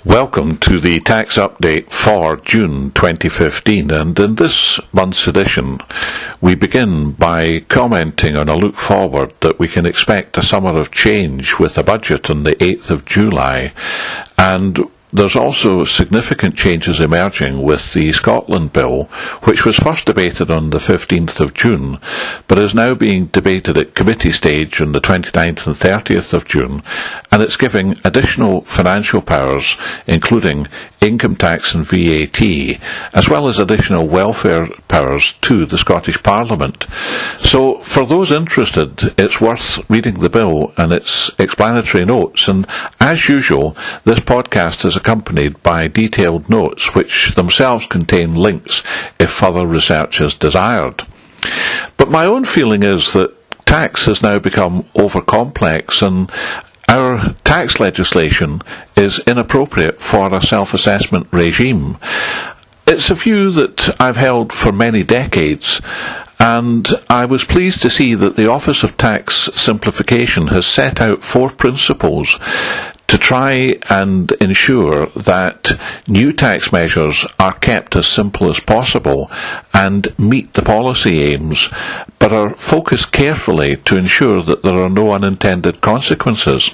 Welcome to the tax update for June 2015, and in this month's edition we begin by commenting on a look forward that we can expect a summer of change with a budget on the 8th of July, and there's also significant changes emerging with the Scotland Bill, which was first debated on the 15th of June, but is now being debated at committee stage on the 29th and 30th of June, and it's giving additional financial powers, including income tax and VAT, as well as additional welfare powers to the Scottish Parliament. So, for those interested, it's worth reading the bill and its explanatory notes, and as usual, this podcast is accompanied by detailed notes which themselves contain links if further research is desired. But my own feeling is that tax has now become over-complex, and our tax legislation is inappropriate for a self-assessment regime. It's a view that I've held for many decades, and I was pleased to see that the Office of Tax Simplification has set out 4 principles to try and ensure that new tax measures are kept as simple as possible and meet the policy aims, but are focused carefully to ensure that there are no unintended consequences.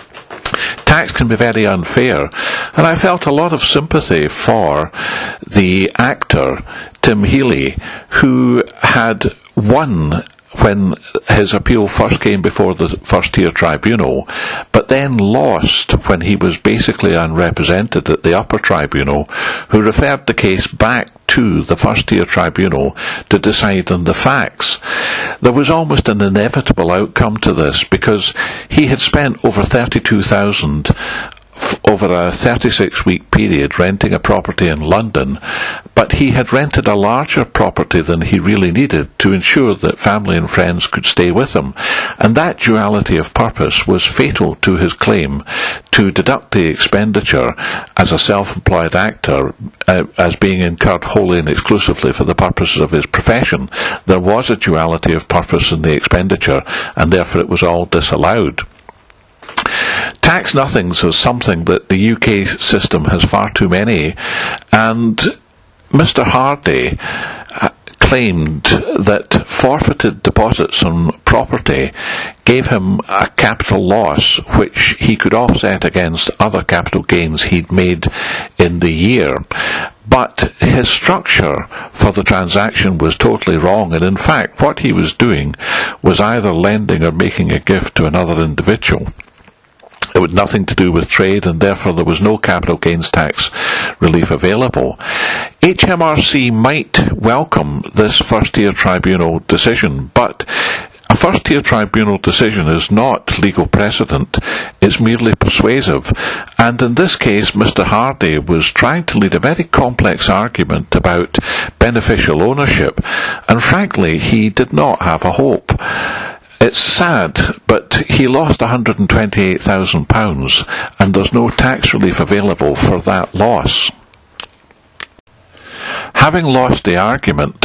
Tax can be very unfair, and I felt a lot of sympathy for the actor Tim Healy, who had won when his appeal first came before the first-tier tribunal, but then lost when he was basically unrepresented at the upper tribunal, who referred the case back to the first-tier tribunal to decide on the facts. There was almost an inevitable outcome to this, because he had spent over $32,000 over a 36-week period renting a property in London, but he had rented a larger property than he really needed to ensure that family and friends could stay with him, and that duality of purpose was fatal to his claim to deduct the expenditure as a self-employed actor as being incurred wholly and exclusively for the purposes of his profession. There was a duality of purpose in the expenditure, and therefore it was all disallowed. Tax nothings is something that the UK system has far too many, and Mr. Hardy claimed that forfeited deposits on property gave him a capital loss which he could offset against other capital gains he'd made in the year. But his structure for the transaction was totally wrong, and in fact what he was doing was either lending or making a gift to another individual. It had nothing to do with trade, and therefore there was no capital gains tax relief available. HMRC might welcome this first-tier tribunal decision, but a first-tier tribunal decision is not legal precedent, it's merely persuasive, and in this case Mr. Hardy was trying to lead a very complex argument about beneficial ownership, and frankly he did not have a hope. It's sad, but he lost £128,000, and there's no tax relief available for that loss. Having lost the argument,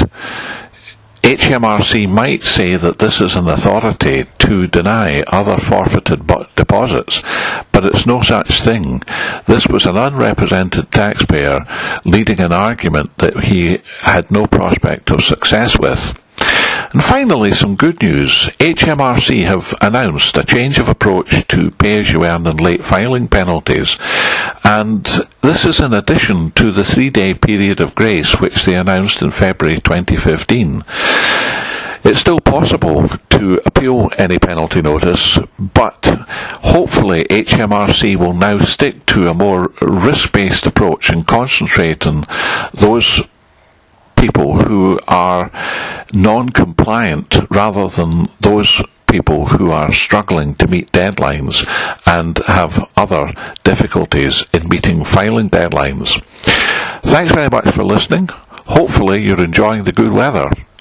HMRC might say that this is an authority to deny other forfeited deposits, but it's no such thing. This was an unrepresented taxpayer leading an argument that he had no prospect of success with. And finally, some good news. HMRC have announced a change of approach to pay-as-you-earn and late filing penalties, and this is in addition to the 3-day period of grace which they announced in February 2015. It's still possible to appeal any penalty notice, but hopefully HMRC will now stick to a more risk-based approach and concentrate on those people who are non-compliant rather than those people who are struggling to meet deadlines and have other difficulties in meeting filing deadlines. Thanks very much for listening. Hopefully you're enjoying the good weather.